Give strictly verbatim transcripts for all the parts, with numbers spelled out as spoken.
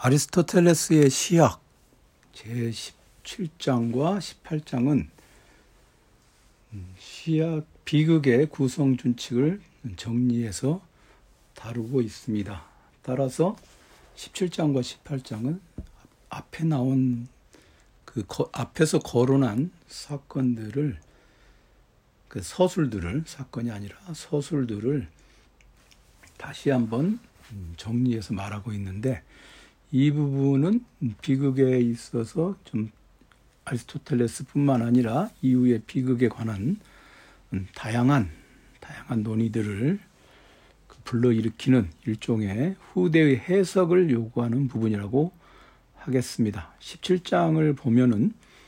아리스토텔레스의 시학 제십칠 장과 십팔 장은 시학 비극의 구성 준칙을 정리해서 다루고 있습니다. 따라서 십칠 장과 십팔 장은 앞에 나온 그 거, 앞에서 거론한 사건들을 그 서술들을 사건이 아니라 서술들을 다시 한번 정리해서 말하고 있는데, 이 부분은 비극에 있어서 좀 아리스토텔레스뿐만 아니라 이후의 비극에 관한 다양한 다양한 논의들을 불러일으키는 일종의 후대의 해석을 요구하는 부분이라고 하겠습니다. 십칠 장을 보면은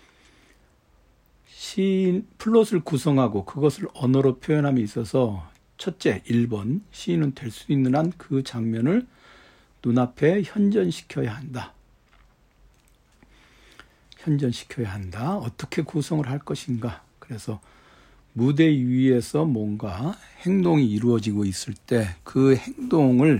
시인 플롯을 구성하고 그것을 언어로 표현함에 있어서 첫째, 일 번 시인은 될 수 있는 한 그 장면을 눈앞에 현전시켜야 한다. 현전시켜야 한다. 어떻게 구성을 할 것인가. 그래서 무대 위에서 뭔가 행동이 이루어지고 있을 때 그 행동을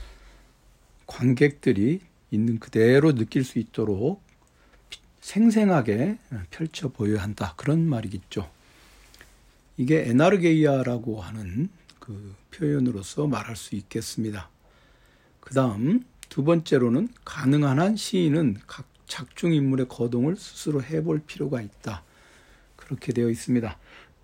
관객들이 있는 그대로 느낄 수 있도록 생생하게 펼쳐 보여야 한다. 그런 말이겠죠. 이게 에나르게이아라고 하는 그 표현으로서 말할 수 있겠습니다. 그 다음 두 번째로는 가능한 한 시인은 각 작중 인물의 거동을 스스로 해볼 필요가 있다. 그렇게 되어 있습니다.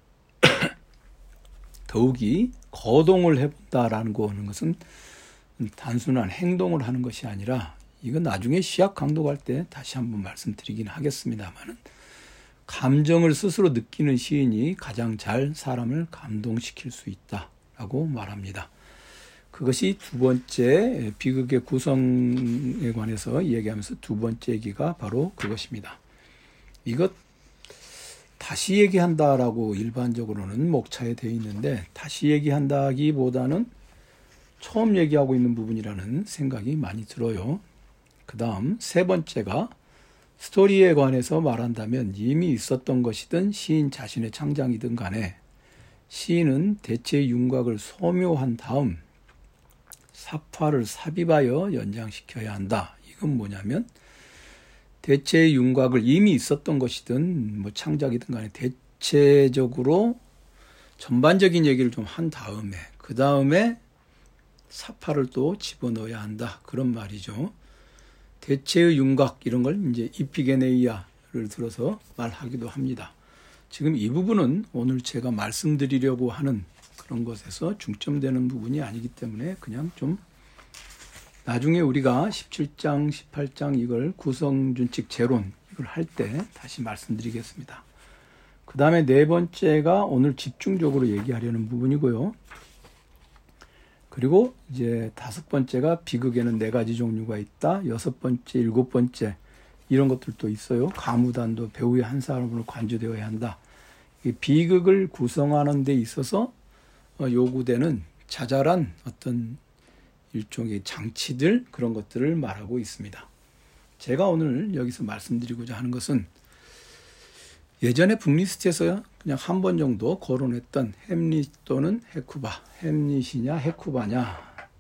더욱이 거동을 해본다라는 거 하는 것은 단순한 행동을 하는 것이 아니라, 이건 나중에 시학 강독할 때 다시 한번 말씀드리긴 하겠습니다만, 감정을 스스로 느끼는 시인이 가장 잘 사람을 감동시킬 수 있다라고 말합니다. 그것이 두 번째 비극의 구성에 관해서 얘기하면서 두 번째 얘기가 바로 그것입니다. 이것 다시 얘기한다라고 일반적으로는 목차에 되어 있는데, 다시 얘기한다기보다는 처음 얘기하고 있는 부분이라는 생각이 많이 들어요. 그 다음 세 번째가 스토리에 관해서 말한다면 이미 있었던 것이든 시인 자신의 창작이든 간에 시인은 대체의 윤곽을 소묘한 다음 사파를 삽입하여 연장시켜야 한다. 이건 뭐냐면 대체의 윤곽을 이미 있었던 것이든 뭐 창작이든 간에 대체적으로 전반적인 얘기를 좀 한 다음에 그 다음에 사파를 또 집어넣어야 한다. 그런 말이죠. 대체의 윤곽 이런 걸 이제 이피게네이아를 들어서 말하기도 합니다. 지금 이 부분은 오늘 제가 말씀드리려고 하는 그런 것에서 중점되는 부분이 아니기 때문에 그냥 좀 나중에 우리가 십칠 장, 십팔 장 이걸 구성준칙 재론 이걸 할 때 다시 말씀드리겠습니다. 그 다음에 네 번째가 오늘 집중적으로 얘기하려는 부분이고요. 그리고 이제 다섯 번째가 비극에는 네 가지 종류가 있다. 여섯 번째, 일곱 번째 이런 것들도 있어요. 가무단도 배우의 한 사람으로 관주되어야 한다. 비극을 구성하는 데 있어서 요구되는 자잘한 어떤 일종의 장치들, 그런 것들을 말하고 있습니다. 제가 오늘 여기서 말씀드리고자 하는 것은 예전에 북리스트에서 그냥 한 번 정도 거론했던 햄릿 또는 헤쿠바, 햄릿이냐 헤쿠바냐.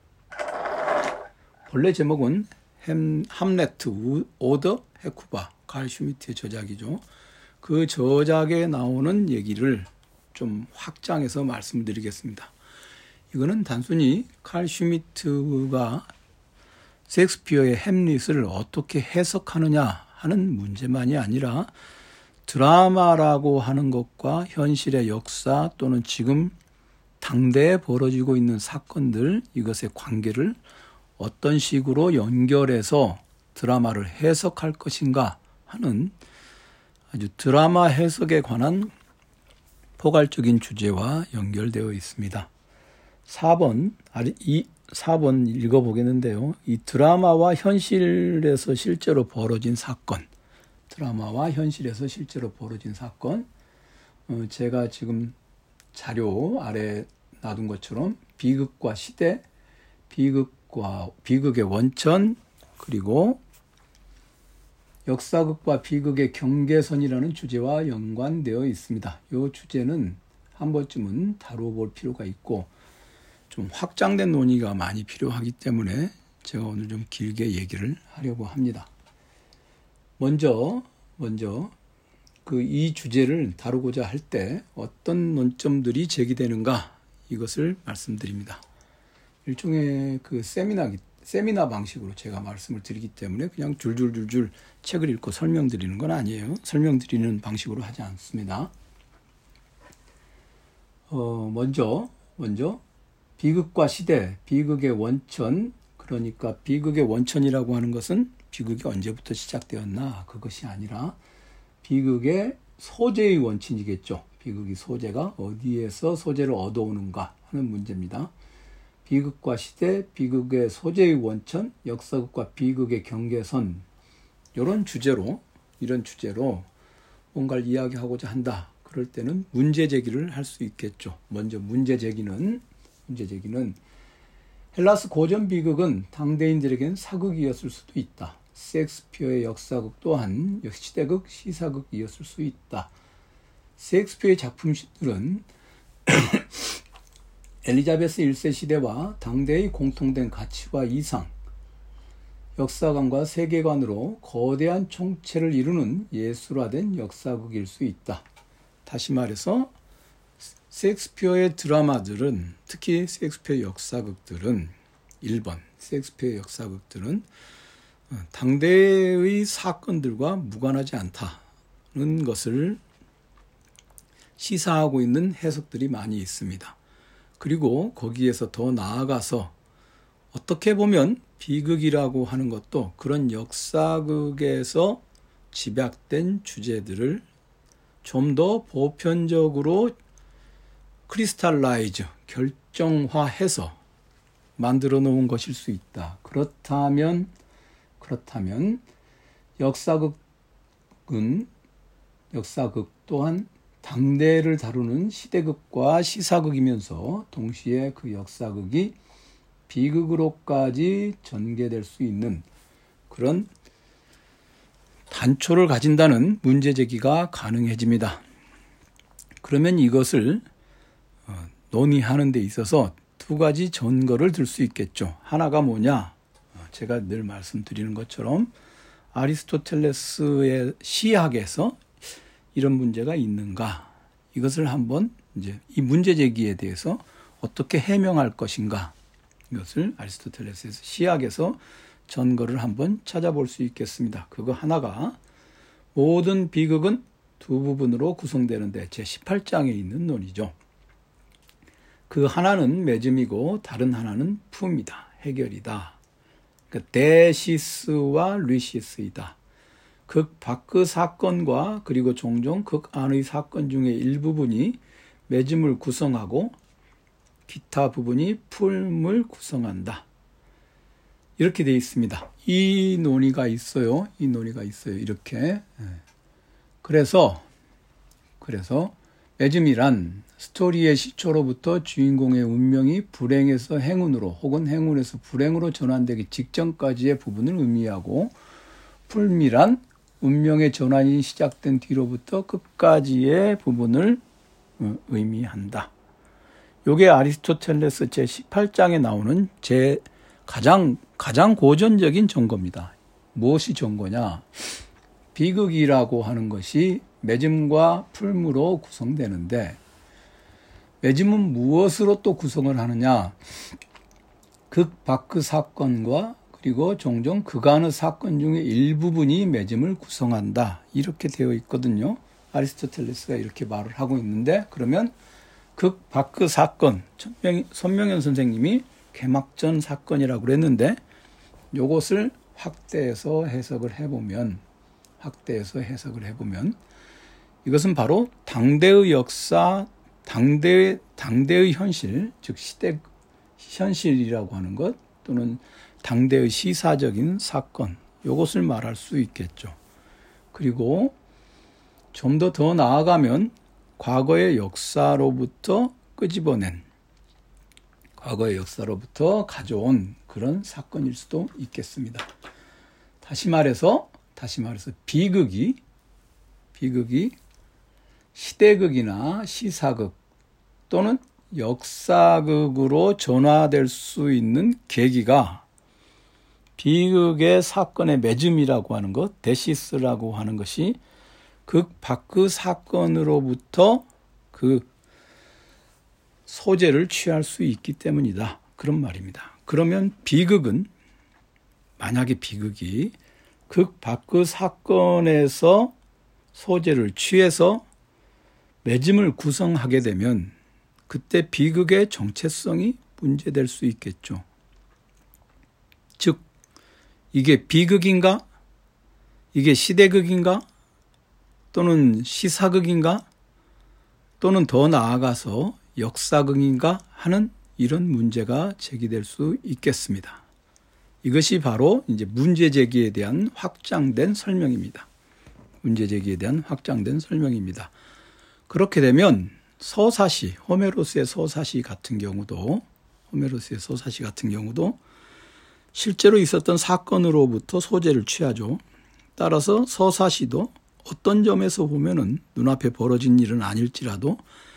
본래 제목은 햄, 함레트 오더 헤쿠바, 칼 슈미트의 저작이죠. 그 저작에 나오는 얘기를 좀 확장해서 말씀드리겠습니다. 이거는 단순히 칼 슈미트가 셰익스피어의 햄릿을 어떻게 해석하느냐 하는 문제만이 아니라 드라마라고 하는 것과 현실의 역사 또는 지금 당대에 벌어지고 있는 사건들, 이것의 관계를 어떤 식으로 연결해서 드라마를 해석할 것인가 하는 아주 드라마 해석에 관한 포괄적인 주제와 연결되어 있습니다. 사 번, 이 사 번 읽어보겠는데요. 이 드라마와 현실에서 실제로 벌어진 사건, 드라마와 현실에서 실제로 벌어진 사건, 어, 제가 지금 자료 아래 놔둔 것처럼 비극과 시대, 비극과 비극의 원천, 그리고 역사극과 비극의 경계선이라는 주제와 연관되어 있습니다. 이 주제는 한 번쯤은 다뤄볼 필요가 있고 좀 확장된 논의가 많이 필요하기 때문에 제가 오늘 좀 길게 얘기를 하려고 합니다. 먼저 먼저 그 이 주제를 다루고자 할 때 어떤 논점들이 제기되는가 이것을 말씀드립니다. 일종의 그 세미나 세미나 방식으로 제가 말씀을 드리기 때문에 그냥 줄줄줄줄 책을 읽고 설명드리는 건 아니에요. 설명드리는 방식으로 하지 않습니다. 어, 먼저 먼저 비극과 시대, 비극의 원천, 그러니까 비극의 원천이라고 하는 것은 비극이 언제부터 시작되었나 그것이 아니라 비극의 소재의 원천이겠죠. 비극의 소재가 어디에서 소재를 얻어오는가 하는 문제입니다. 비극과 시대, 비극의 소재의 원천, 역사극과 비극의 경계선, 이런 주제로 이런 주제로 뭔가를 이야기하고자 한다. 그럴 때는 문제 제기를 할 수 있겠죠. 먼저 문제 제기는 문제 제기는 헬라스 고전 비극은 당대인들에겐 사극이었을 수도 있다. 셰익스피어의 역사극 또한 시대극, 시사극이었을 수 있다. 셰익스피어의 작품들은 엘리자베스 일 세 시대와 당대의 공통된 가치와 이상, 역사관과 세계관으로 거대한 총체를 이루는 예술화된 역사극일 수 있다. 다시 말해서 셰익스피어의 드라마들은, 특히 셰익스피어 역사극들은 일 번 셰익스피어 역사극들은 당대의 사건들과 무관하지 않다는 것을 시사하고 있는 해석들이 많이 있습니다. 그리고 거기에서 더 나아가서 어떻게 보면 비극이라고 하는 것도 그런 역사극에서 집약된 주제들을 좀 더 보편적으로 크리스탈라이즈, 결정화해서 만들어 놓은 것일 수 있다. 그렇다면, 그렇다면 역사극은, 역사극 또한 당대를 다루는 시대극과 시사극이면서 동시에 그 역사극이 비극으로까지 전개될 수 있는 그런 단초를 가진다는 문제 제기가 가능해집니다. 그러면 이것을 논의하는 데 있어서 두 가지 전거를 들 수 있겠죠. 하나가 뭐냐? 제가 늘 말씀드리는 것처럼 아리스토텔레스의 시학에서 이런 문제가 있는가? 이것을 한번 이제 이 문제 제기에 대해서 어떻게 해명할 것인가? 이것을 아리스토텔레스의 시학에서 전거를 한번 찾아볼 수 있겠습니다. 그거 하나가 모든 비극은 두 부분으로 구성되는데 제십팔 장에 있는 논이죠. 그 하나는 매즘이고 다른 하나는 품이다. 해결이다. 그러니까 데시스와 리시스이다. 극 밖의 사건과 그리고 종종 극 안의 사건 중의 일부분이 매즘을 구성하고 기타 부분이 품을 구성한다. 이렇게 되어 있습니다. 이 논의가 있어요. 이 논의가 있어요. 이렇게. 그래서 그래서 매즘이란 스토리의 시초로부터 주인공의 운명이 불행에서 행운으로 혹은 행운에서 불행으로 전환되기 직전까지의 부분을 의미하고, 품이란 운명의 전환이 시작된 뒤로부터 끝까지의 부분을 의미한다. 이게 아리스토텔레스 제십팔 장에 나오는 제 가장 가장 고전적인 전거입니다. 무엇이 전거냐? 비극이라고 하는 것이 매즘과 품으로 구성되는데, 매즘은 무엇으로 또 구성을 하느냐? 극 밖의 사건과 그리고 종종 그간의 사건 중의 일부분이 매즘을 구성한다. 이렇게 되어 있거든요. 아리스토텔레스가 이렇게 말을 하고 있는데, 그러면 극 밖의 사건, 손명현 선생님이 개막전 사건이라고 그랬는데, 이것을 확대해서 해석을 해보면, 확대해서 해석을 해보면, 이것은 바로 당대의 역사, 당대의, 당대의 현실, 즉 시대 현실이라고 하는 것, 또는 당대의 시사적인 사건, 이것을 말할 수 있겠죠. 그리고 좀 더 더 나아가면 과거의 역사로부터 끄집어낸, 과거의 역사로부터 가져온 그런 사건일 수도 있겠습니다. 다시 말해서, 다시 말해서 비극이, 비극이 시대극이나 시사극 또는 역사극으로 전화될 수 있는 계기가 비극의 사건의 매즘이라고 하는 것, 데시스라고 하는 것이 극 바크 사건으로부터 그 소재를 취할 수 있기 때문이다. 그런 말입니다. 그러면 비극은, 만약에 비극이 극 바크 사건에서 소재를 취해서 매즘을 구성하게 되면 그때 비극의 정체성이 문제될 수 있겠죠. 즉, 이게 비극인가? 이게 시대극인가? 또는 시사극인가? 또는 더 나아가서 역사극인가? 하는 이런 문제가 제기될 수 있겠습니다. 이것이 바로 이제 문제 제기에 대한 확장된 설명입니다. 문제 제기에 대한 확장된 설명입니다. 그렇게 되면 서사시, 호메로스의 서사시 같은 경우도, 호메로스의 서사시 같은 경우도 실제로 있었던 사건으로부터 소재를 취하죠. 따라서 서사시도 어떤 점에서 보면은 눈앞에 벌어진 일은 아닐지라도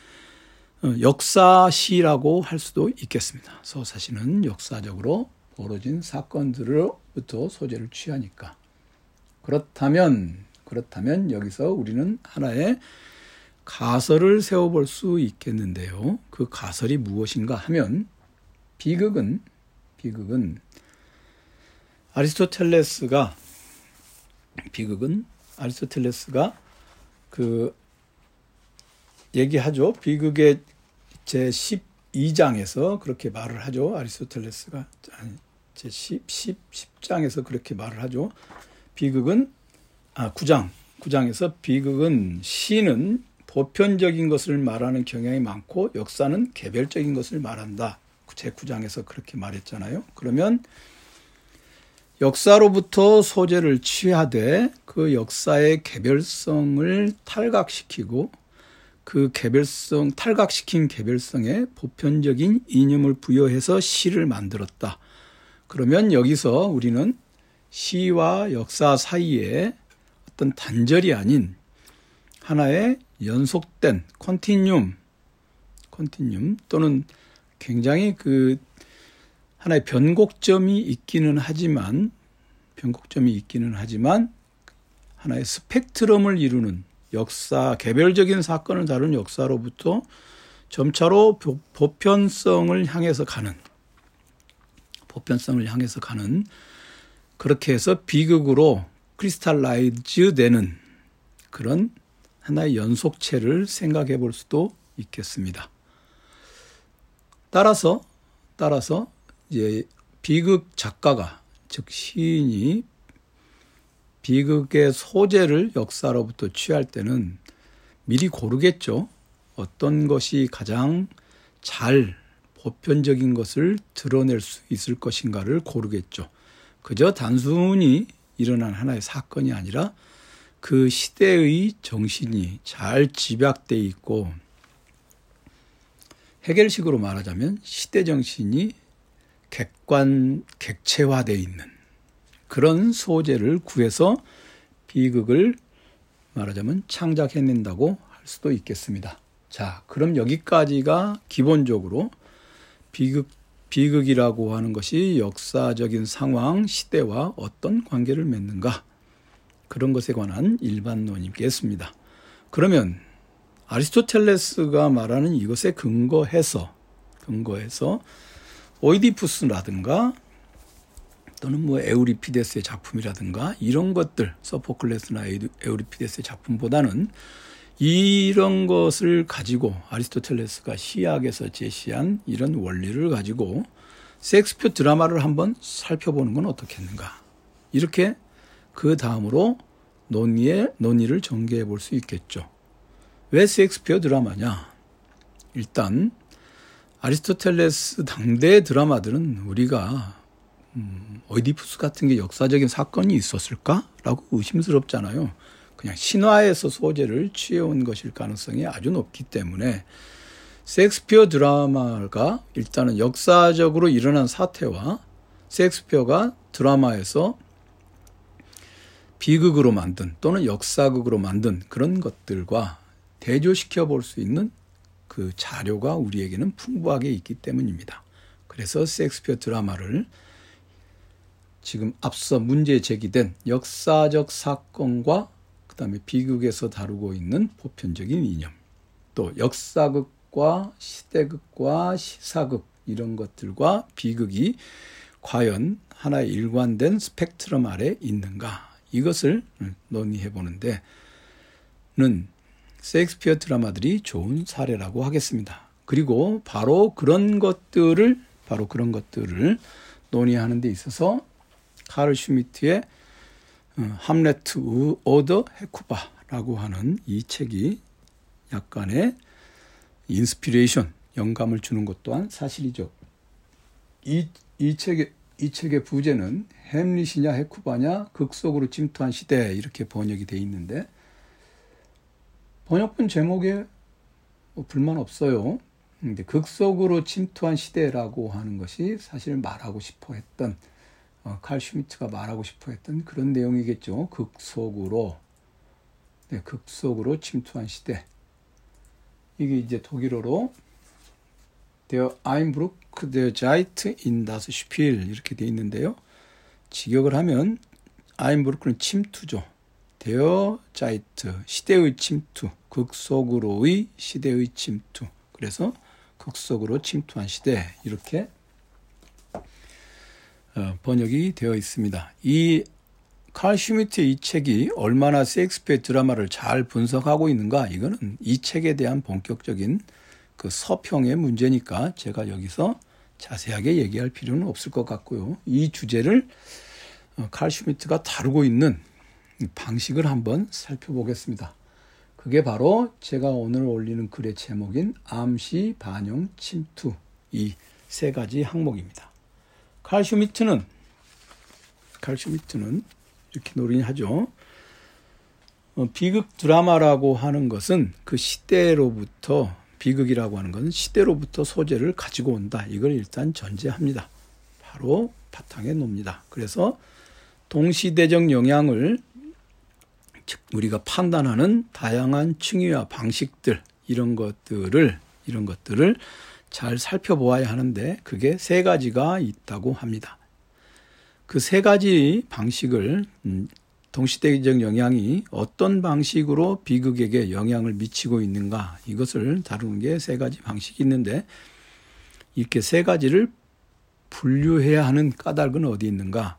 역사시라고 할 수도 있겠습니다. 서사시는 역사적으로 벌어진 사건들로부터 소재를 취하니까. 그렇다면, 그렇다면 여기서 우리는 하나의 가설을 세워볼 수 있겠는데요. 그 가설이 무엇인가 하면, 비극은, 비극은 아리스토텔레스가, 비극은 아리스토텔레스가 그 얘기하죠. 비극의 제십이 장에서 그렇게 말을 하죠. 아리스토텔레스가 제십, 십, 십 장에서 그렇게 말을 하죠. 비극은, 아, 구 장, 구 장에서 비극은 시는 보편적인 것을 말하는 경향이 많고 역사는 개별적인 것을 말한다. 제구 장에서 그렇게 말했잖아요. 그러면 역사로부터 소재를 취하되 그 역사의 개별성을 탈각시키고 그 개별성, 탈각시킨 개별성에 보편적인 이념을 부여해서 시를 만들었다. 그러면 여기서 우리는 시와 역사 사이에 어떤 단절이 아닌 하나의 연속된 컨티뉴um, 컨티뉴um 또는 굉장히 그 하나의 변곡점이 있기는 하지만, 변곡점이 있기는 하지만 하나의 스펙트럼을 이루는 역사, 개별적인 사건을 다룬 역사로부터 점차로 보편성을 향해서 가는, 보편성을 향해서 가는, 그렇게 해서 비극으로 크리스탈라이즈 되는 그런 하나의 연속체를 생각해 볼 수도 있겠습니다. 따라서, 따라서 이제 비극 작가가, 즉 시인이 비극의 소재를 역사로부터 취할 때는 미리 고르겠죠. 어떤 것이 가장 잘 보편적인 것을 드러낼 수 있을 것인가를 고르겠죠. 그저 단순히 일어난 하나의 사건이 아니라 그 시대의 정신이 잘 집약되어 있고, 해겔식으로 말하자면 시대 정신이 객관, 객체화되어 있는 그런 소재를 구해서 비극을 말하자면 창작해낸다고 할 수도 있겠습니다. 자, 그럼 여기까지가 기본적으로 비극, 비극이라고 하는 것이 역사적인 상황, 시대와 어떤 관계를 맺는가, 그런 것에 관한 일반론이겠습니다. 그러면 아리스토텔레스가 말하는 이것에 근거해서, 근거해서 오이디푸스라든가 또는 뭐 에우리피데스의 작품이라든가 이런 것들, 소포클레스나 에우리피데스의 작품보다는 이런 것을 가지고 아리스토텔레스가 시학에서 제시한 이런 원리를 가지고 셰익스피어 드라마를 한번 살펴보는 건 어떻겠는가. 이렇게 그 다음으로 논의의, 논의를 전개해 볼 수 있겠죠. 왜 셰익스피어 드라마냐? 일단 아리스토텔레스 당대 드라마들은 우리가 음, 오이디푸스 같은 게 역사적인 사건이 있었을까라고 의심스럽잖아요. 그냥 신화에서 소재를 취해온 것일 가능성이 아주 높기 때문에 셰익스피어 드라마가 일단은 역사적으로 일어난 사태와 셰익스피어가 드라마에서 비극으로 만든 또는 역사극으로 만든 그런 것들과 대조시켜 볼 수 있는 그 자료가 우리에게는 풍부하게 있기 때문입니다. 그래서 셰익스피어 드라마를 지금 앞서 문제 제기된 역사적 사건과 그 다음에 비극에서 다루고 있는 보편적인 이념, 또 역사극과 시대극과 시사극 이런 것들과 비극이 과연 하나의 일관된 스펙트럼 아래 있는가, 이것을 논의해 보는데 는 셰익스피어 드라마들이 좋은 사례라고 하겠습니다. 그리고 바로 그런 것들을 바로 그런 것들을 논의하는 데 있어서 카를 슈미트의 함레트 오더 헤쿠바라고 하는 이 책이 약간의 인스피레이션, 영감을 주는 것 또한 사실이죠. 이, 이 책의 이 책의 부제는 햄릿이냐 헤쿠바냐 극속으로 침투한 시대, 이렇게 번역이 되어 있는데 번역본 제목에 뭐 불만 없어요. 근데 극속으로 침투한 시대라고 하는 것이 사실 말하고 싶어 했던 어, 칼 슈미트가 말하고 싶어 했던 그런 내용이겠죠. 극속으로 네, 극속으로 침투한 시대. 이게 이제 독일어로 Der Einbruch der Zeit in das Spiel 이렇게 되어 있는데요. 직역을 하면 Einbruch는 침투죠. Der Zeit, 시대의 침투, 극속으로의 시대의 침투. 그래서 극속으로 침투한 시대, 이렇게 어, 번역이 되어 있습니다. 이 칼 슈미트의 이 책이 얼마나 셰익스피어 드라마를 잘 분석하고 있는가, 이거는 이 책에 대한 본격적인 그 서평의 문제니까 제가 여기서 자세하게 얘기할 필요는 없을 것 같고요. 이 주제를 칼 슈미트가 다루고 있는 방식을 한번 살펴보겠습니다. 그게 바로 제가 오늘 올리는 글의 제목인 암시, 반영, 침투, 이 세 가지 항목입니다. 칼 슈미트는 칼 슈미트는 이렇게 논의하죠. 어, 비극 드라마라고 하는 것은 그 시대로부터, 비극이라고 하는 것은 시대로부터 소재를 가지고 온다, 이걸 일단 전제합니다. 바로 바탕에 놓습니다. 그래서 동시대적 영향을, 즉 우리가 판단하는 다양한 층위와 방식들, 이런 것들을 이런 것들을 잘 살펴보아야 하는데 그게 세 가지가 있다고 합니다. 그 세 가지 방식을, 동시대적 영향이 어떤 방식으로 비극에게 영향을 미치고 있는가, 이것을 다루는 게 세 가지 방식이 있는데, 이렇게 세 가지를 분류해야 하는 까닭은 어디 있는가?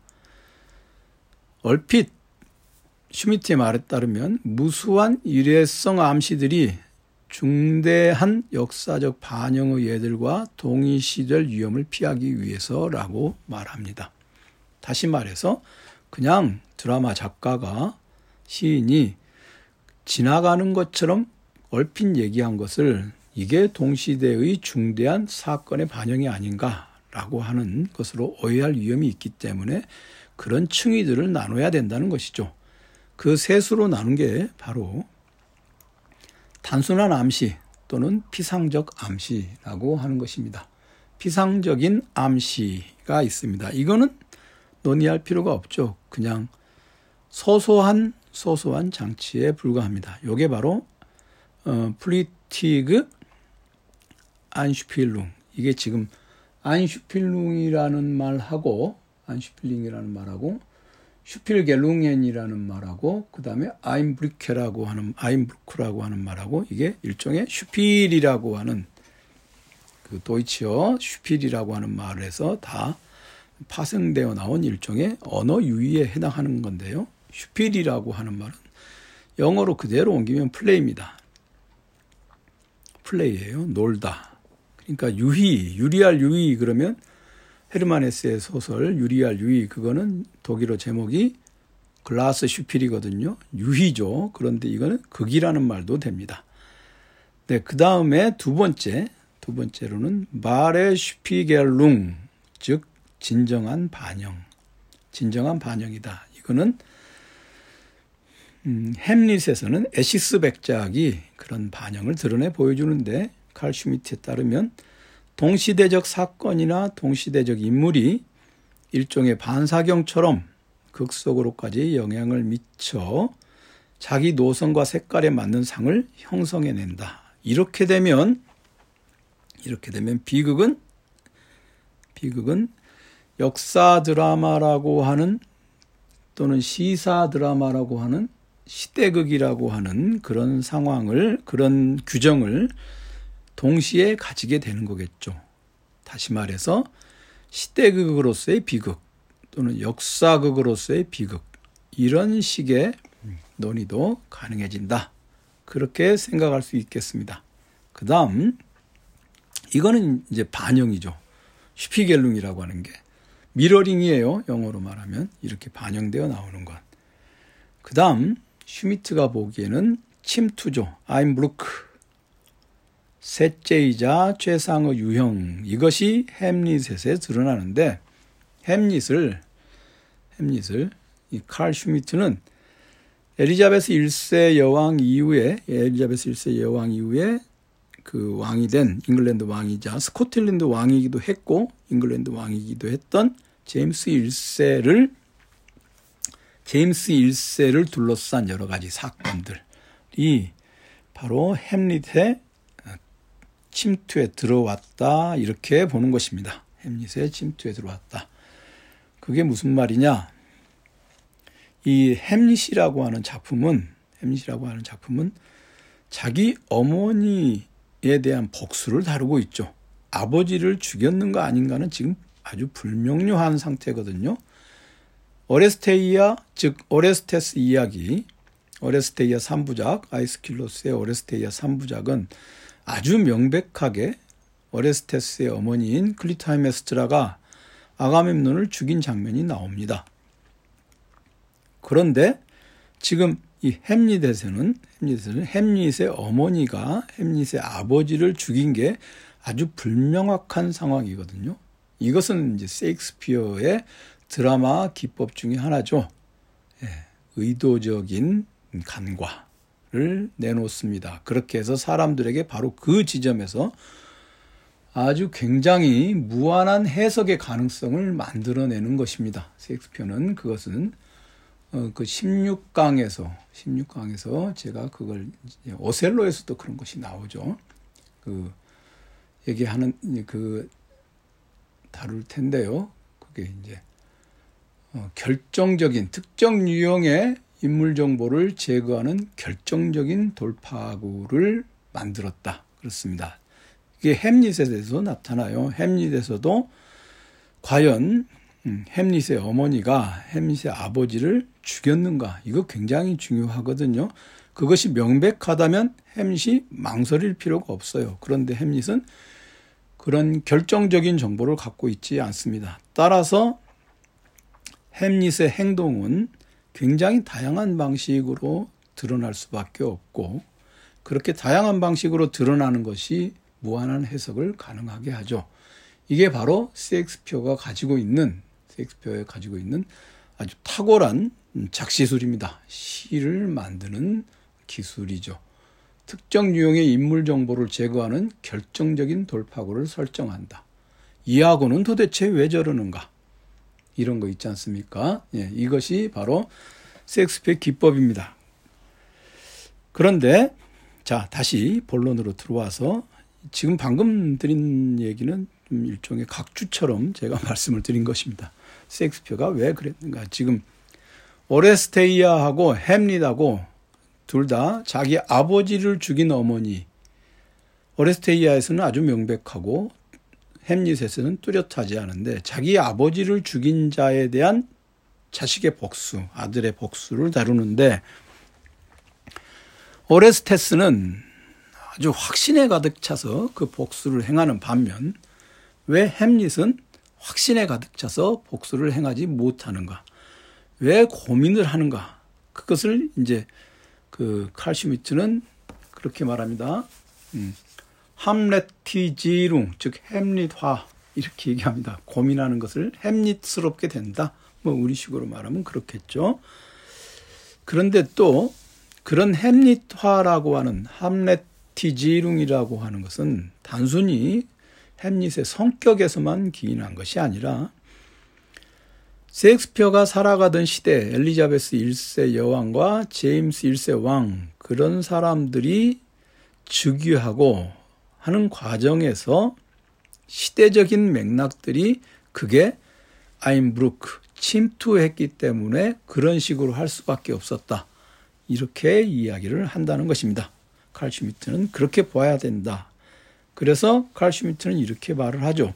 얼핏 슈미트의 말에 따르면 무수한 일회성 암시들이 중대한 역사적 반영의 예들과 동일시될 위험을 피하기 위해서라고 말합니다. 다시 말해서 그냥 드라마 작가가, 시인이 지나가는 것처럼 얼핏 얘기한 것을 이게 동시대의 중대한 사건의 반영이 아닌가라고 하는 것으로 오해할 위험이 있기 때문에 그런 층위들을 나눠야 된다는 것이죠. 그 셋으로 나눈 게 바로 단순한 암시 또는 피상적 암시라고 하는 것입니다. 피상적인 암시가 있습니다. 이거는 논의할 필요가 없죠. 그냥 소소한 소소한 장치에 불과합니다. 이게 바로 어, 플리티그 안슈필룽. 이게 지금 안슈필룽이라는 말하고 안슈필링이라는 말하고 슈필겔룽엔이라는 말하고 그 다음에 아임브리케라고 하는 아임브루크라고 하는 말하고 이게 일종의 슈필이라고 하는 그 도이치어 슈필이라고 하는 말에서 다 파생되어 나온 일종의 언어 유희에 해당하는 건데요. 슈필이라고 하는 말은 영어로 그대로 옮기면 플레이입니다. 플레이예요. 놀다. 그러니까 유희, 유리알 유희 그러면 헤르만 헤세의 소설 유리알 유희, 그거는 독일어 제목이 글라스 슈필이거든요. 유희죠. 그런데 이거는 극이라는 말도 됩니다. 네, 그 다음에 두 번째, 두 번째로는 마레 슈피겔룽, 즉 진정한 반영, 진정한 반영이다. 이거는 음, 햄릿에서는 에시스 백작이 그런 반영을 드러내 보여주는데 칼 슈미트에 따르면 동시대적 사건이나 동시대적 인물이 일종의 반사경처럼 극 속으로까지 영향을 미쳐 자기 노선과 색깔에 맞는 상을 형성해낸다. 이렇게 되면 이렇게 되면 비극은 비극은 역사 드라마라고 하는 또는 시사 드라마라고 하는 시대극이라고 하는 그런 상황을, 그런 규정을 동시에 가지게 되는 거겠죠. 다시 말해서 시대극으로서의 비극 또는 역사극으로서의 비극, 이런 식의 논의도 가능해진다. 그렇게 생각할 수 있겠습니다. 그 다음, 이거는 이제 반영이죠. 슈피겔룽이라고 하는 게. 미러링이에요. 영어로 말하면. 이렇게 반영되어 나오는 것. 그 다음, 슈미트가 보기에는 침투죠. 아임브루크. 셋째이자 최상의 유형. 이것이 햄릿에 드러나는데, 햄릿을, 햄릿을, 이 칼 슈미트는 엘리자베스 일 세 여왕 이후에, 엘리자베스 일 세 여왕 이후에 그 왕이 된 잉글랜드 왕이자 스코틀랜드 왕이기도 했고, 잉글랜드 왕이기도 했던 제임스 일 세를, 제임스 일 세를 둘러싼 여러 가지 사건들이 바로 햄릿의 침투에 들어왔다. 이렇게 보는 것입니다. 햄릿의 침투에 들어왔다. 그게 무슨 말이냐? 이 햄릿이라고 하는 작품은, 햄릿이라고 하는 작품은 자기 어머니에 대한 복수를 다루고 있죠. 아버지를 죽였는가 아닌가는 지금 아주 불명료한 상태거든요. 오레스테이아, 즉 오레스테스 이야기, 오레스테이아 삼 부작, 아이스킬로스의 오레스테이아 삼 부작은 아주 명백하게 오레스테스의 어머니인 클리타이메스트라가 아가멤논을 죽인 장면이 나옵니다. 그런데 지금 이 햄릿에서는, 햄릿에서는 햄릿의 어머니가 햄릿의 아버지를 죽인 게 아주 불명확한 상황이거든요. 이것은 이제 셰익스피어의 드라마 기법 중에 하나죠. 예, 의도적인 간과를 내놓습니다. 그렇게 해서 사람들에게 바로 그 지점에서 아주 굉장히 무한한 해석의 가능성을 만들어내는 것입니다. 셰익스피어는 그것은 어, 그 십육 강에서, 십육 강에서 제가 그걸, 오셀로에서도 그런 것이 나오죠. 그, 얘기하는, 그, 다룰 텐데요. 그게 이제, 어, 결정적인, 특정 유형의 인물 정보를 제거하는 결정적인 돌파구를 만들었다. 그렇습니다. 이게 햄릿에서 나타나요. 햄릿에서도 과연 음, 햄릿의 어머니가 햄릿의 아버지를 죽였는가? 이거 굉장히 중요하거든요. 그것이 명백하다면 햄릿이 망설일 필요가 없어요. 그런데 햄릿은 그런 결정적인 정보를 갖고 있지 않습니다. 따라서 햄릿의 행동은 굉장히 다양한 방식으로 드러날 수밖에 없고, 그렇게 다양한 방식으로 드러나는 것이 무한한 해석을 가능하게 하죠. 이게 바로 셰익스피어가 가지고 있는, 셰익스피어가 가지고 있는 아주 탁월한 작시술입니다. 시를 만드는 기술이죠. 특정 유형의 인물 정보를 제거하는 결정적인 돌파구를 설정한다. 이하고는 도대체 왜 저러는가? 이런 거 있지 않습니까? 예, 이것이 바로 셰익스피어의 기법입니다. 그런데 자, 다시 본론으로 들어와서 지금 방금 드린 얘기는 좀 일종의 각주처럼 제가 말씀을 드린 것입니다. 셰익스피어가 왜 그랬는가? 지금 오레스테이아하고 햄릿하고 둘 다 자기 아버지를 죽인 어머니, 오레스테이아에서는 아주 명백하고 햄릿에서는 뚜렷하지 않은데 자기 아버지를 죽인 자에 대한 자식의 복수, 아들의 복수를 다루는데, 오레스테스는 아주 확신에 가득 차서 그 복수를 행하는 반면 왜 햄릿은 확신에 가득 차서 복수를 행하지 못하는가? 왜 고민을 하는가? 그것을 이제 그 칼 슈미트는 그렇게 말합니다. 음, 함레티지룽, 즉 햄릿화, 이렇게 얘기합니다. 고민하는 것을 햄릿스럽게 된다. 뭐 우리식으로 말하면 그렇겠죠. 그런데 또 그런 햄릿화라고 하는, 함레티지룽이라고 하는 것은 단순히 햄릿의 성격에서만 기인한 것이 아니라 셰익스피어가 살아가던 시대, 엘리자베스 일 세 여왕과 제임스 일 세 왕, 그런 사람들이 즉위하고 하는 과정에서 시대적인 맥락들이 그게 아인브루크, 침투했기 때문에 그런 식으로 할 수밖에 없었다. 이렇게 이야기를 한다는 것입니다. 칼 슈미트는 그렇게 봐야 된다. 그래서 칼 슈미트는 이렇게 말을 하죠.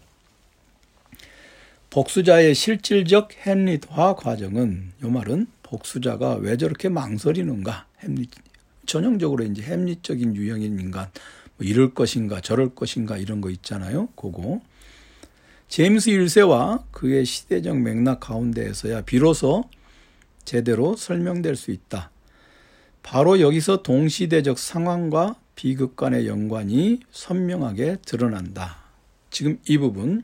복수자의 실질적 햄릿화 과정은, 이 말은 복수자가 왜 저렇게 망설이는가, 햄릿, 전형적으로 이제 햄릿적인 유형인 인간, 뭐 이럴 것인가 저럴 것인가 이런 거 있잖아요. 그거 제임스 일 세와 그의 시대적 맥락 가운데에서야 비로소 제대로 설명될 수 있다. 바로 여기서 동시대적 상황과 비극 간의 연관이 선명하게 드러난다. 지금 이 부분,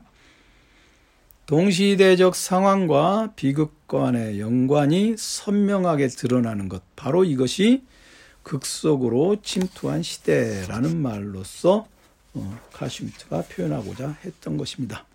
동시대적 상황과 비극 간의 연관이 선명하게 드러나는 것, 바로 이것이 극속으로 침투한 시대라는 말로서 어, 칼 슈미트가 표현하고자 했던 것입니다.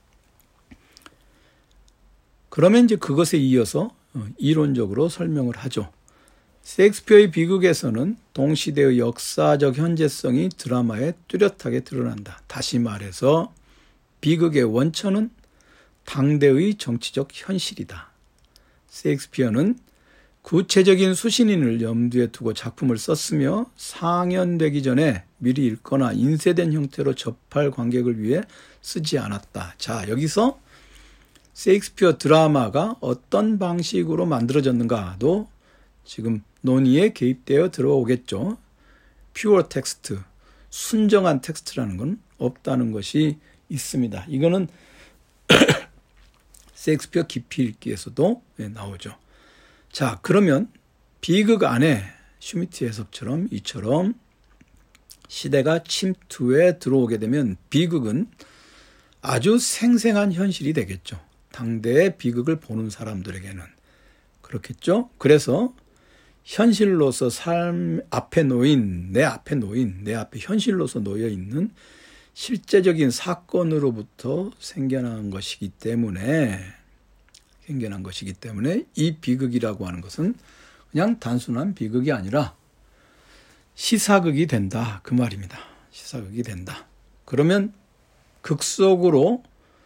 그러면 이제 그것에 이어서 어, 이론적으로 설명을 하죠. 셰익스피어의 비극에서는 동시대의 역사적 현재성이 드라마에 뚜렷하게 드러난다. 다시 말해서 비극의 원천은 당대의 정치적 현실이다. 셰익스피어는 구체적인 수신인을 염두에 두고 작품을 썼으며 상연되기 전에 미리 읽거나 인쇄된 형태로 접할 관객을 위해 쓰지 않았다. 자, 여기서 셰익스피어 드라마가 어떤 방식으로 만들어졌는가도 지금 논의에 개입되어 들어오겠죠. 퓨어 텍스트, 순정한 텍스트라는 건 없다는 것이 있습니다. 이거는 셰익스피어 깊이 읽기에서도 나오죠. 자, 그러면 비극 안에 슈미트 해석처럼 이처럼 시대가 침투에 들어오게 되면 비극은 아주 생생한 현실이 되겠죠. 당대의 비극을 보는 사람들에게는 그렇겠죠. 그래서 현실로서 삶 앞에 놓인, 내 앞에 놓인, 내 앞에 현실로서 놓여 있는 실제적인 사건으로부터 생겨난 것이기 때문에 생겨난 것이기 때문에 이 비극이라고 하는 것은 그냥 단순한 비극이 아니라 시사극이 된다. 그 말입니다. 시사극이 된다. 그러면 극속으로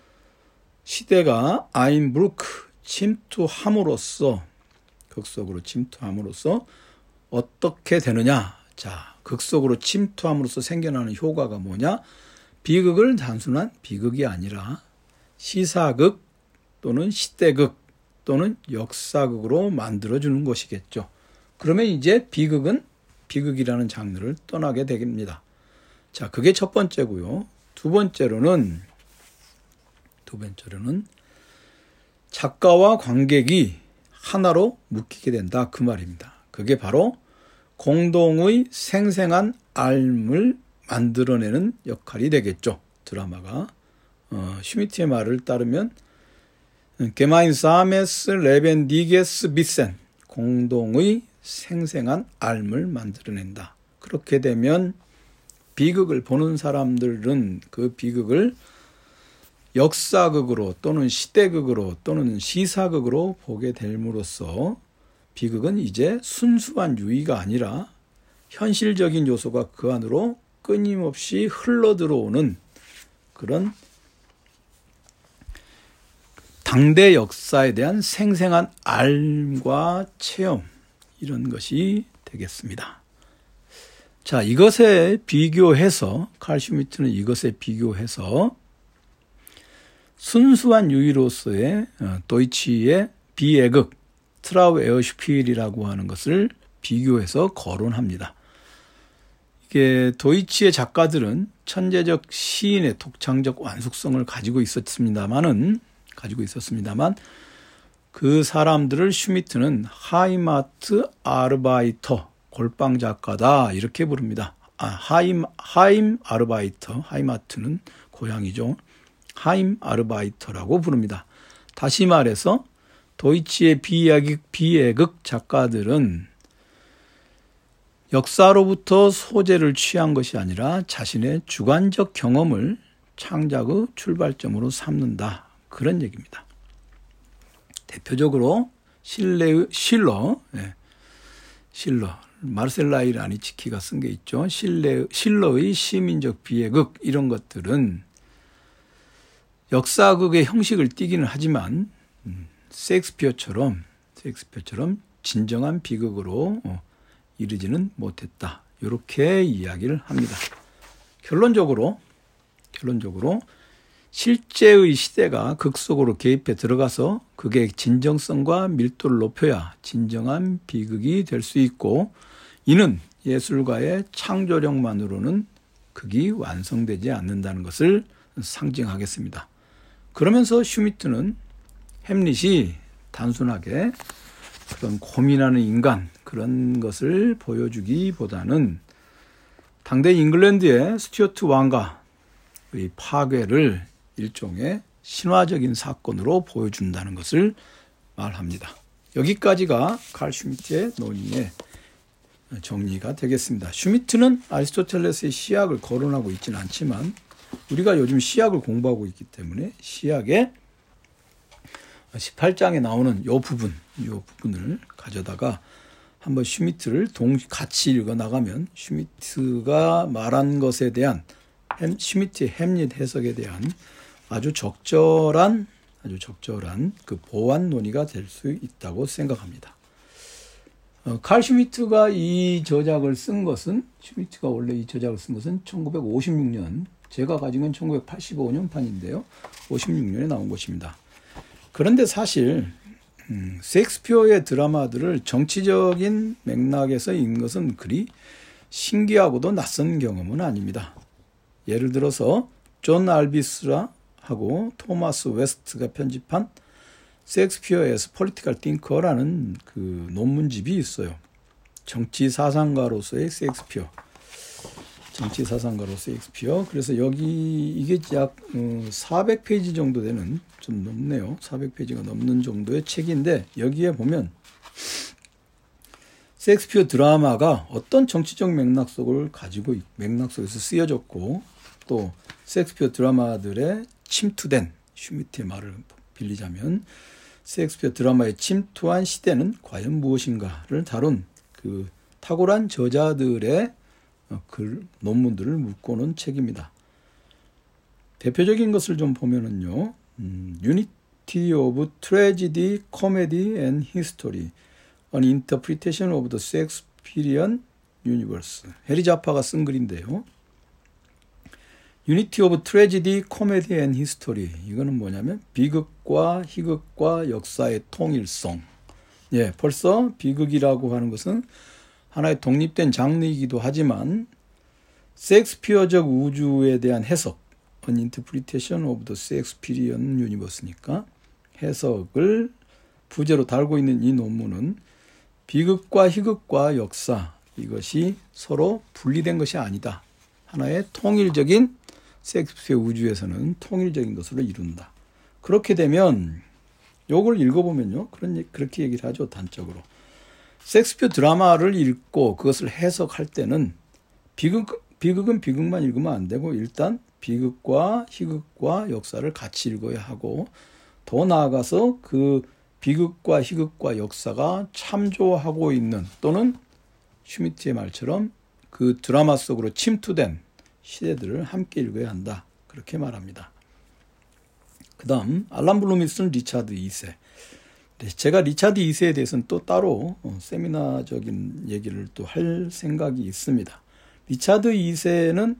시대가 아인브루크, 침투함으로써, 극속으로 침투함으로써 어떻게 되느냐. 자, 극속으로 침투함으로써 생겨나는 효과가 뭐냐? 비극을 단순한 비극이 아니라 시사극 또는 시대극 또는 역사극으로 만들어주는 것이겠죠. 그러면 이제 비극은 비극이라는 장르를 떠나게 됩니다. 자, 그게 첫 번째고요. 두 번째로는 두 번째로는 작가와 관객이 하나로 묶이게 된다. 그 말입니다. 그게 바로 공동의 생생한 알을 만들어내는 역할이 되겠죠. 드라마가. 어, 슈미트의 말을 따르면 게마인사메스 레벤디게스 비센, 공동의 생생한 알을 만들어낸다. 그렇게 되면 비극을 보는 사람들은 그 비극을 역사극으로 또는 시대극으로 또는 시사극으로 보게 됨으로써 비극은 이제 순수한 유의가 아니라 현실적인 요소가 그 안으로 끊임없이 흘러들어오는 그런 당대 역사에 대한 생생한 알과 체험, 이런 것이 되겠습니다. 자, 이것에 비교해서 칼 슈미트는 이것에 비교해서 순수한 유의로서의 도이치의 비애극 트라우 에어슈필이라고 하는 것을 비교해서 거론합니다. 이게 도이치의 작가들은 천재적 시인의 독창적 완숙성을 가지고 있었습니다만은 가지고 있었습니다만 그 사람들을 슈미트는 하이마트 아르바이터, 골방 작가다 이렇게 부릅니다. 아, 하임 하임 아르바이터, 하이마트는 고향이죠. 하임 아르바이터라고 부릅니다. 다시 말해서 도이치의 비애극, 비애극 작가들은 역사로부터 소재를 취한 것이 아니라 자신의 주관적 경험을 창작의 출발점으로 삼는다. 그런 얘기입니다. 대표적으로 실레, 실러, 네. 실러, 마르셀라이 라니치키가 쓴 게 있죠. 실레, 실러의 시민적 비애극 이런 것들은 역사극의 형식을 띠기는 하지만 음, 셰익스피어처럼 셰익스피어처럼 진정한 비극으로 어, 이르지는 못했다. 이렇게 이야기를 합니다. 결론적으로 결론적으로 실제의 시대가 극 속으로 개입해 들어가서 극의 진정성과 밀도를 높여야 진정한 비극이 될 수 있고, 이는 예술가의 창조력만으로는 극이 완성되지 않는다는 것을 상징하겠습니다. 그러면서 슈미트는 햄릿이 단순하게 그런 고민하는 인간, 그런 것을 보여주기보다는 당대 잉글랜드의 스튜어트 왕가의 파괴를 일종의 신화적인 사건으로 보여준다는 것을 말합니다. 여기까지가 칼 슈미트의 논의의 정리가 되겠습니다. 슈미트는 아리스토텔레스의 시약을 거론하고 있지는 않지만 우리가 요즘 시약을 공부하고 있기 때문에 시약의 십팔 장에 나오는 이 부분, 이 부분을 가져다가 한번 슈미트를 동 같이 읽어 나가면 슈미트가 말한 것에 대한 햄, 슈미트의 햄릿 해석에 대한 아주 적절한 아주 적절한 그 보완 논의가 될 수 있다고 생각합니다. 어, 칼 슈미트가 이 저작을 쓴 것은 슈미트가 원래 이 저작을 쓴 것은 천구백오십육 년, 제가 가진 건 천구백팔십오 년 판인데요. 오십육 년에 나온 것입니다. 그런데 사실 음, 셰익스피어의 드라마들을 정치적인 맥락에서 읽는 것은 그리 신기하고도 낯선 경험은 아닙니다. 예를 들어서 존 알비스라하고 토마스 웨스트가 편집한 셰익스피어에서 Political Thinker라는 그 논문집이 있어요. 정치 사상가로서의 셰익스피어. 정치 사상가로서의 셰익스피어. 그래서 여기 이게 약 사백 페이지 정도 되는, 좀 넘네요. 사백 페이지가 넘는 정도의 책인데, 여기에 보면 셰익스피어 드라마가 어떤 정치적 맥락 속을 가지고 맥락 속에서 쓰여졌고, 또 셰익스피어 드라마들의 침투된, 슈미트의 말을 빌리자면 셰익스피어 드라마에 침투한 시대는 과연 무엇인가를 다룬 그 탁월한 저자들의 글, 논문들을 묶어놓은 책입니다. 대표적인 것을 좀 보면은요, 음, Unity of Tragedy, Comedy and History, An Interpretation of the Shakespearean Universe. 해리 자파가 쓴 글인데요. Unity of Tragedy, Comedy and History. 이거는 뭐냐면 비극과 희극과 역사의 통일성. 예, 벌써 비극이라고 하는 것은 하나의 독립된 장르이기도 하지만 셰익스피어적 우주에 대한 해석, An Interpretation of the Shakespearean Universe니까 해석을 부제로 달고 있는 이 논문은 비극과 희극과 역사, 이것이 서로 분리된 것이 아니다. 하나의 통일적인 셰익스피어 우주에서는 통일적인 것으로 이룬다. 그렇게 되면 이걸 읽어보면요, 그런 그렇게 얘기를 하죠. 단적으로 셰익스피어 드라마를 읽고 그것을 해석할 때는 비극, 비극은 비극만 읽으면 안 되고 일단 비극과 희극과 역사를 같이 읽어야 하고, 더 나아가서 그 비극과 희극과 역사가 참조하고 있는, 또는 슈미트의 말처럼 그 드라마 속으로 침투된 시대들을 함께 읽어야 한다. 그렇게 말합니다. 그 다음 알란 블룸이 쓴 리차드 이 세. 제가 리차드 이 세에 대해서는 또 따로 세미나적인 얘기를 또 할 생각이 있습니다. 리차드 이 세는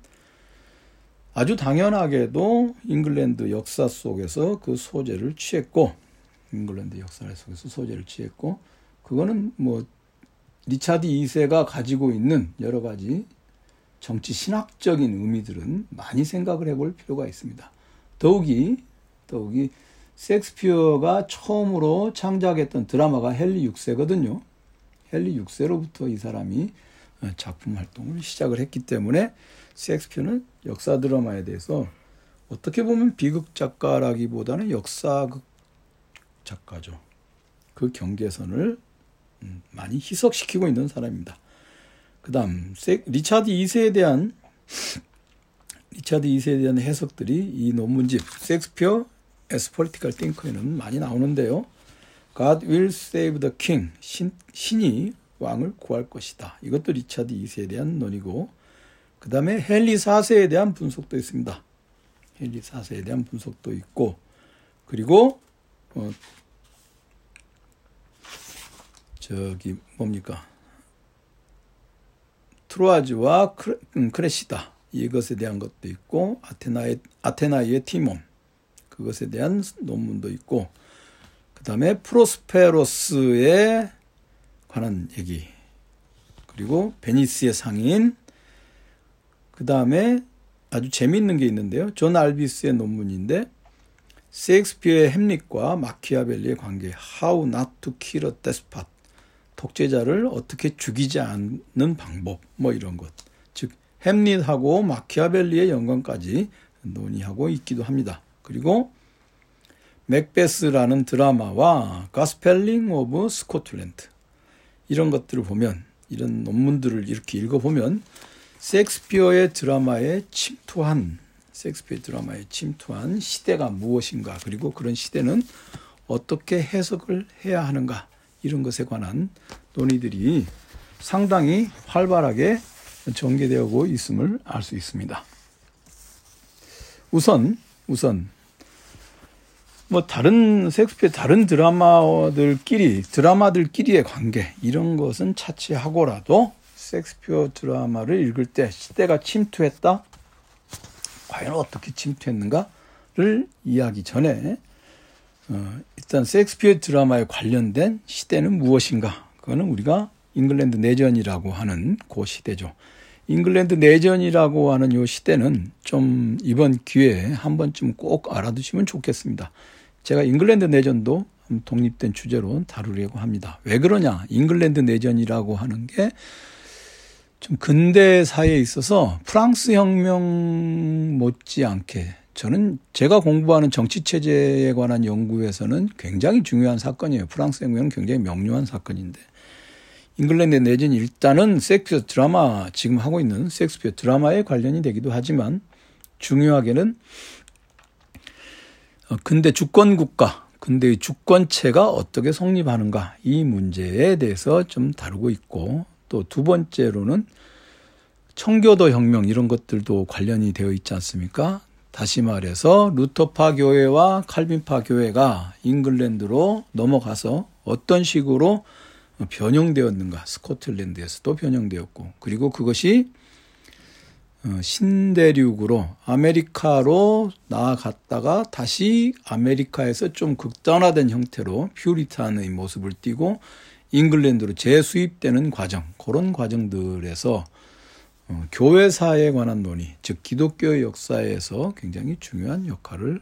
아주 당연하게도 잉글랜드 역사 속에서 그 소재를 취했고, 잉글랜드 역사 속에서 소재를 취했고, 그거는 뭐 리차드 이 세가 가지고 있는 여러 가지 정치 신학적인 의미들은 많이 생각을 해볼 필요가 있습니다. 더욱이 더욱이 셰익스피어가 처음으로 창작했던 드라마가 헨리 육 세거든요. 헨리 육 세로부터 이 사람이 작품 활동을 시작을 했기 때문에 셰익스피어는 역사 드라마에 대해서 어떻게 보면 비극 작가라기보다는 역사극 작가죠. 그 경계선을 많이 희석시키고 있는 사람입니다. 그 다음 리차드 이 세에 대한 리차드 이 세에 대한 해석들이 이 논문집 셰익스피어 as Political Thinker에는 많이 나오는데요. God will save the king. 신, 신이 왕을 구할 것이다. 이것도 리차드 이 세에 대한 논의고, 그 다음에 헨리 사 세에 대한 분석도 있습니다. 헨리 사 세에 대한 분석도 있고, 그리고 어, 저기 뭡니까 트로아즈와 크레, 음, 크레시다 이것에 대한 것도 있고, 아테나의 아테나이의 티몬 그것에 대한 논문도 있고, 그 다음에 프로스페로스에 관한 얘기, 그리고 베니스의 상인, 그 다음에 아주 재미있는 게 있는데요. 존 알비스의 논문인데, 셰익스피어의 햄릿과 마키아벨리의 관계, How not to kill a despot, 독재자를 어떻게 죽이지 않는 방법, 뭐 이런 것. 즉 햄릿하고 마키아벨리의 연관까지 논의하고 있기도 합니다. 그리고 맥베스라는 드라마와 가스펠링 오브 스코틀랜드, 이런 것들을 보면, 이런 논문들을 이렇게 읽어보면 셰익스피어의 드라마에 침투한 셰익스피어 드라마에 침투한 시대가 무엇인가, 그리고 그런 시대는 어떻게 해석을 해야 하는가, 이런 것에 관한 논의들이 상당히 활발하게 전개되고 있음을 알 수 있습니다. 우선 우선 뭐 다른 셰익스피어 다른 드라마들끼리 드라마들끼리의 관계, 이런 것은 차치하고라도 셰익스피어 드라마를 읽을 때 시대가 침투했다, 과연 어떻게 침투했는가를 이해하기 전에 어, 일단 셰익스피어 드라마에 관련된 시대는 무엇인가, 그거는 우리가 잉글랜드 내전이라고 하는 그 시대죠. 잉글랜드 내전이라고 하는 이 시대는 좀 이번 기회에 한 번쯤 꼭 알아두시면 좋겠습니다. 제가 잉글랜드 내전도 독립된 주제로 다루려고 합니다. 왜 그러냐, 잉글랜드 내전이라고 하는 게 좀 근대사에 있어서 프랑스 혁명 못지않게, 저는 제가 공부하는 정치체제에 관한 연구에서는 굉장히 중요한 사건이에요. 프랑스 혁명은 굉장히 명료한 사건인데, 잉글랜드 내전이 일단은 셰익스피어 드라마, 지금 하고 있는 셰익스피어 드라마에 관련이 되기도 하지만, 중요하게는 근대 주권국가, 근대의 주권체가 어떻게 성립하는가, 이 문제에 대해서 좀 다루고 있고, 또 두 번째로는 청교도 혁명, 이런 것들도 관련이 되어 있지 않습니까? 다시 말해서 루터파 교회와 칼빈파 교회가 잉글랜드로 넘어가서 어떤 식으로 변형되었는가, 스코틀랜드에서도 변형되었고, 그리고 그것이 신대륙으로 아메리카로 나아갔다가 다시 아메리카에서 좀 극단화된 형태로 퓨리탄의 모습을 띠고 잉글랜드로 재수입되는 과정, 그런 과정들에서 교회사에 관한 논의, 즉 기독교의 역사에서 굉장히 중요한 역할을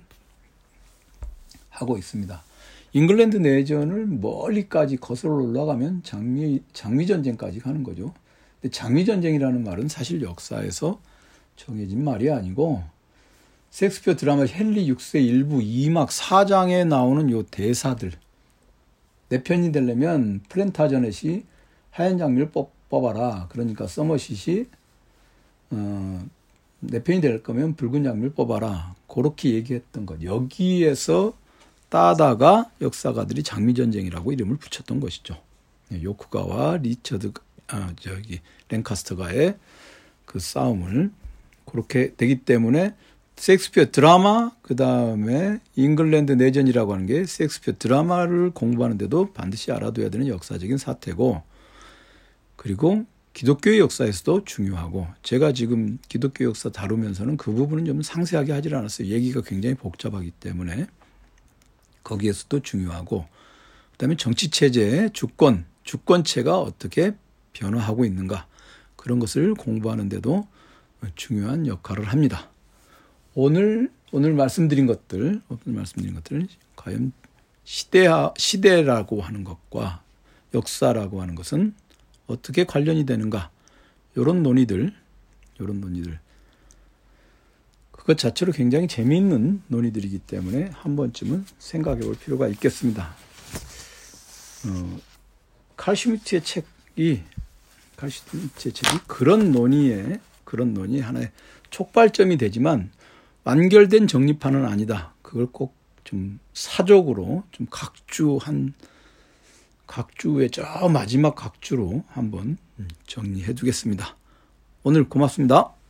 하고 있습니다. 잉글랜드 내전을 멀리까지 거슬러 올라가면 장미, 장미전쟁까지 가는 거죠. 근데 장미전쟁이라는 말은 사실 역사에서 정해진 말이 아니고, 셰익스피어 드라마 헨리 육 세 일부 이 막 사 장에 나오는 요 대사들, 내 편이 되려면 플랜타저넷이 하얀 장미를 뽑, 뽑아라, 그러니까 서머싯이 어, 내 편이 될 거면 붉은 장미를 뽑아라, 그렇게 얘기했던 것, 여기에서 따다가 역사가들이 장미전쟁이라고 이름을 붙였던 것이죠. 요크가와 리처드 아, 저기 랭카스터가의 그 싸움을 그렇게 되기 때문에 셰익스피어 드라마, 그 다음에 잉글랜드 내전이라고 하는 게 셰익스피어 드라마를 공부하는데도 반드시 알아둬야 되는 역사적인 사태고, 그리고 기독교의 역사에서도 중요하고, 제가 지금 기독교 역사 다루면서는 그 부분은 좀 상세하게 하질 않았어요. 얘기가 굉장히 복잡하기 때문에 거기에서도 중요하고, 그 다음에 정치체제의 주권, 주권체가 어떻게 변화하고 있는가, 그런 것을 공부하는데도 중요한 역할을 합니다. 오늘 오늘 말씀드린 것들, 오늘 말씀드린 것들 과연 시대하, 시대라고 하는 것과 역사라고 하는 것은 어떻게 관련이 되는가, 이런 논의들, 이런 논의들, 그것 자체로 굉장히 재미있는 논의들이기 때문에 한 번쯤은 생각해 볼 필요가 있겠습니다. 어, 칼 슈미트의 책이, 칼 슈미트의 책이 그런 논의에, 그런 논의 하나의 촉발점이 되지만 완결된 정리판은 아니다. 그걸 꼭 좀 사적으로 좀 각주 한 각주의 저 마지막 각주로 한번 정리해 두겠습니다. 오늘 고맙습니다.